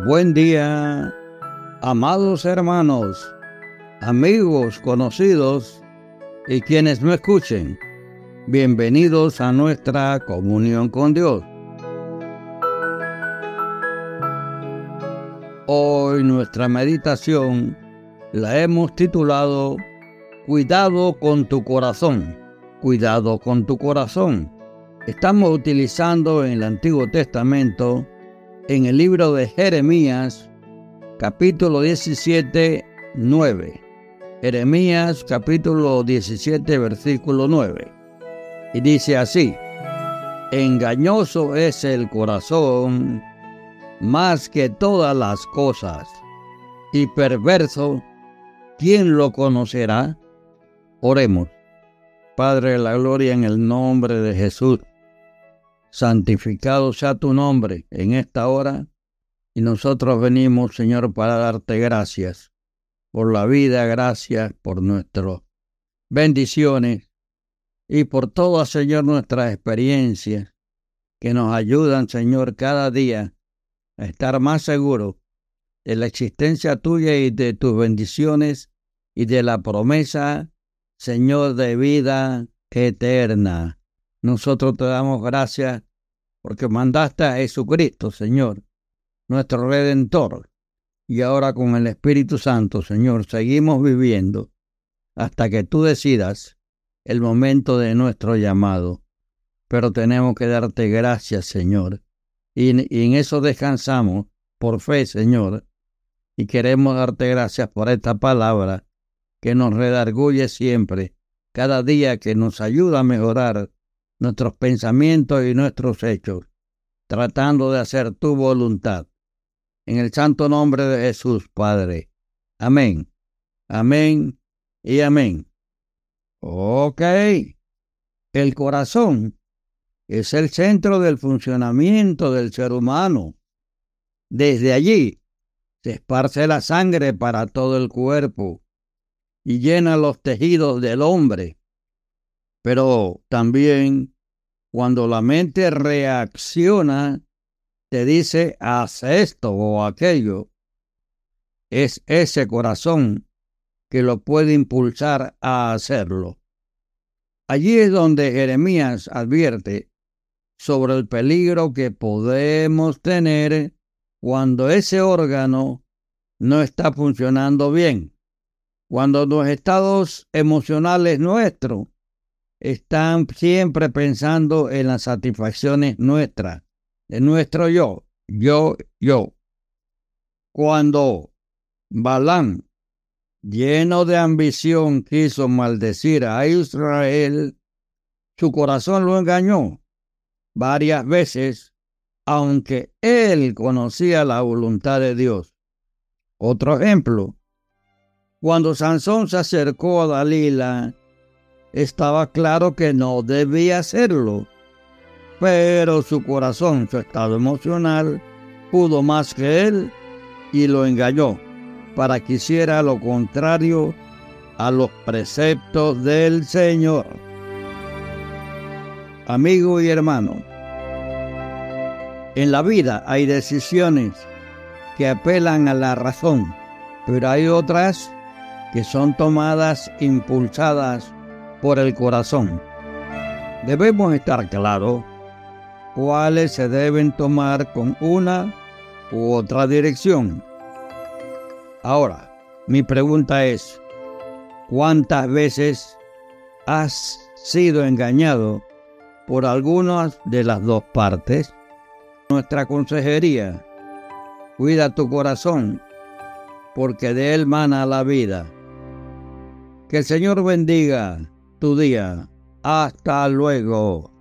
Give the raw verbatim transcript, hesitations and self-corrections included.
Buen día, amados hermanos, amigos, conocidos y quienes no escuchen. Bienvenidos a nuestra comunión con Dios. Hoy nuestra meditación la hemos titulado Cuidado con tu corazón. Cuidado con tu corazón. Estamos utilizando en el Antiguo Testamento, en el libro de Jeremías, capítulo diecisiete, nueve. Jeremías, capítulo diecisiete, versículo nueve. Y dice así: engañoso es el corazón más que todas las cosas, y perverso, ¿quién lo conocerá? Oremos. Padre de la gloria, en el nombre de Jesús, santificado sea tu nombre en esta hora, y nosotros venimos, Señor, para darte gracias por la vida, gracias por nuestras bendiciones y por todas, Señor, nuestras experiencias que nos ayudan, Señor, cada día a estar más seguros de la existencia tuya y de tus bendiciones y de la promesa, Señor, de vida eterna. Nosotros te damos gracias porque mandaste a Jesucristo, Señor, nuestro Redentor. Y ahora con el Espíritu Santo, Señor, seguimos viviendo hasta que tú decidas el momento de nuestro llamado. Pero tenemos que darte gracias, Señor. Y, y en eso descansamos por fe, Señor. Y queremos darte gracias por esta palabra que nos redarguye siempre, cada día, que nos ayuda a mejorar nuestros pensamientos y nuestros hechos, tratando de hacer tu voluntad. En el santo nombre de Jesús, Padre. Amén. Amén y amén. Ok. El corazón es el centro del funcionamiento del ser humano. Desde allí se esparce la sangre para todo el cuerpo y llena los tejidos del hombre. Pero también, cuando la mente reacciona, te dice, haz esto o aquello. Es ese corazón que lo puede impulsar a hacerlo. Allí es donde Jeremías advierte sobre el peligro que podemos tener cuando ese órgano no está funcionando bien. Cuando los estados emocionales nuestros están siempre pensando en las satisfacciones nuestras, de nuestro yo, yo, yo. Cuando Balaam, lleno de ambición, quiso maldecir a Israel, su corazón lo engañó varias veces, aunque él conocía la voluntad de Dios. Otro ejemplo: cuando Sansón se acercó a Dalila, estaba claro que no debía hacerlo, pero su corazón, su estado emocional, pudo más que él y lo engañó para que hiciera lo contrario a los preceptos del Señor. Amigo y hermano, en la vida hay decisiones que apelan a la razón, pero hay otras que son tomadas, impulsadas por el corazón. Debemos estar claros cuáles se deben tomar con una u otra dirección. Ahora, mi pregunta es: ¿cuántas veces has sido engañado por algunas de las dos partes? Nuestra consejería: cuida tu corazón, porque de él mana la vida. Que el Señor bendiga tu día. Hasta luego.